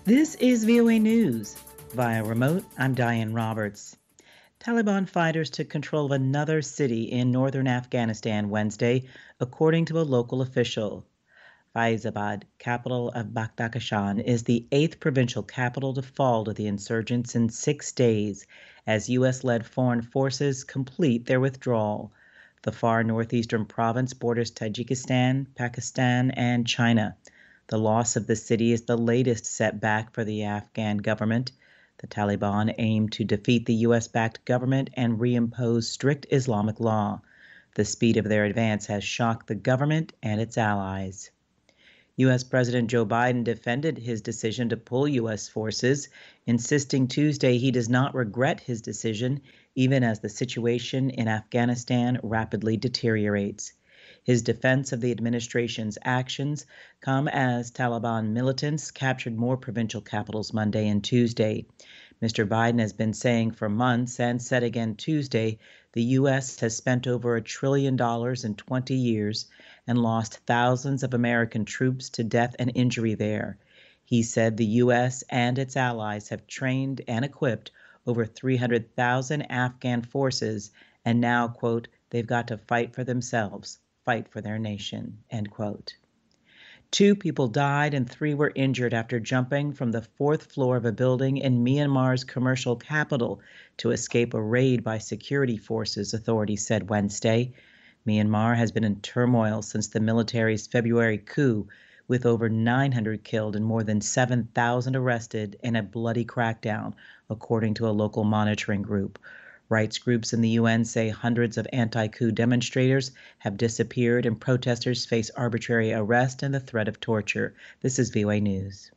This is VOA News. Via remote, I'm Diane Roberts. Taliban fighters took control of another city in northern Afghanistan Wednesday, according to a local official. Faizabad, capital of Badakhshan, is the eighth provincial capital to fall to the insurgents in 6 days, as U.S.-led foreign forces complete their withdrawal. The far northeastern province borders Tajikistan, Pakistan, and China. The loss of the city is the latest setback for the Afghan government. The Taliban aim to defeat the U.S.-backed government and reimpose strict Islamic law. The speed of their advance has shocked the government and its allies. U.S. President Joe Biden defended his decision to pull U.S. forces, insisting Tuesday he does not regret his decision, even as the situation in Afghanistan rapidly deteriorates. His defense of the administration's actions come as Taliban militants captured more provincial capitals Monday and Tuesday. Mr. Biden has been saying for months and said again Tuesday the U.S. has spent over $1 trillion in 20 years and lost thousands of American troops to death and injury there. He said the U.S. and its allies have trained and equipped over 300,000 Afghan forces, and now, quote, they've got to fight for themselves, fight for their nation, end quote. 2 people died and 3 were injured after jumping from the 4th floor of a building in Myanmar's commercial capital to escape a raid by security forces, authorities said Wednesday. Myanmar has been in turmoil since the military's February coup, with over 900 killed and more than 7,000 arrested in a bloody crackdown, according to a local monitoring group. Rights groups in the UN say hundreds of anti-coup demonstrators have disappeared and protesters face arbitrary arrest and the threat of torture. This is VOA News.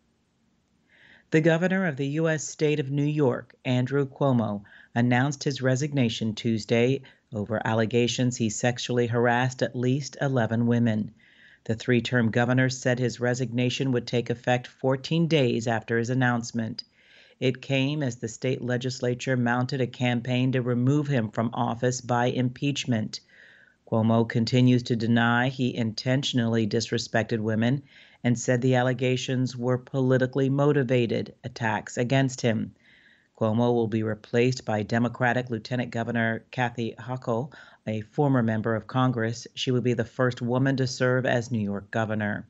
The governor of the U.S. state of New York, Andrew Cuomo, announced his resignation Tuesday over allegations he sexually harassed at least 11 women. The 3-term governor said his resignation would take effect 14 days after his announcement. It came as the state legislature mounted a campaign to remove him from office by impeachment. Cuomo continues to deny he intentionally disrespected women and said the allegations were politically motivated attacks against him. Cuomo will be replaced by Democratic Lieutenant Governor Kathy Hochul, a former member of Congress. She will be the first woman to serve as New York governor.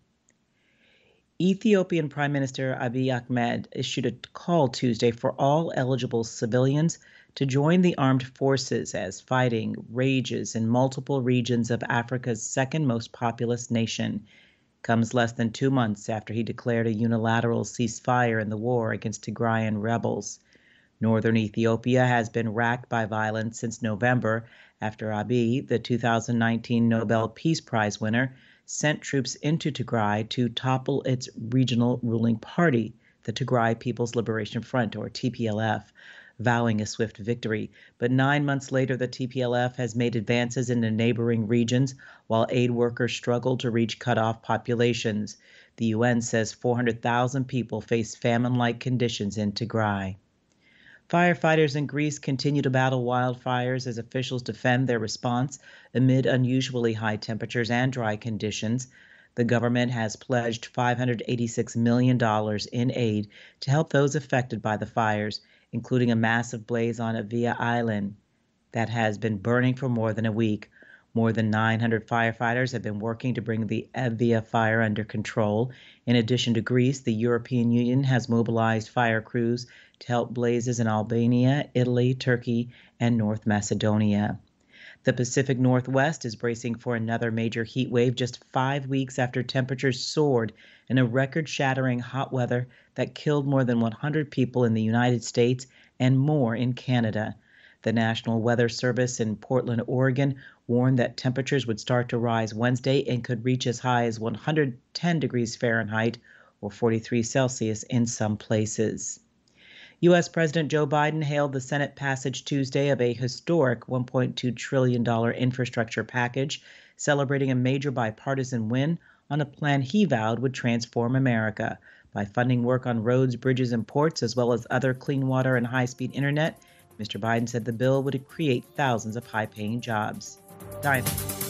Ethiopian Prime Minister Abiy Ahmed issued a call Tuesday for all eligible civilians to join the armed forces as fighting rages in multiple regions of Africa's second most populous nation. Comes less than 2 months after he declared a unilateral ceasefire in the war against Tigrayan rebels. Northern Ethiopia has been racked by violence since November after Abiy, the 2019 Nobel Peace Prize winner, sent troops into Tigray to topple its regional ruling party, the Tigray People's Liberation Front, or TPLF, vowing a swift victory. But 9 months later, the TPLF has made advances into neighboring regions while aid workers struggle to reach cut-off populations. The UN says 400,000 people face famine-like conditions in Tigray. Firefighters in Greece continue to battle wildfires as officials defend their response amid unusually high temperatures and dry conditions. The government has pledged $586 million in aid to help those affected by the fires, including a massive blaze on Evia Island that has been burning for more than a week. More than 900 firefighters have been working to bring the Evia fire under control. In addition to Greece, the European Union has mobilized fire crews to help blazes in Albania, Italy, Turkey, and North Macedonia. The Pacific Northwest is bracing for another major heat wave just 5 weeks after temperatures soared in a record-shattering hot weather that killed more than 100 people in the United States and more in Canada. The National Weather Service in Portland, Oregon, warned that temperatures would start to rise Wednesday and could reach as high as 110 degrees Fahrenheit or 43 Celsius in some places. U.S. President Joe Biden hailed the Senate passage Tuesday of a historic $1.2 trillion infrastructure package, celebrating a major bipartisan win on a plan he vowed would transform America by funding work on roads, bridges, and ports, as well as other clean water and high-speed internet. Mr. Biden said the bill would create thousands of high-paying jobs. Diamond.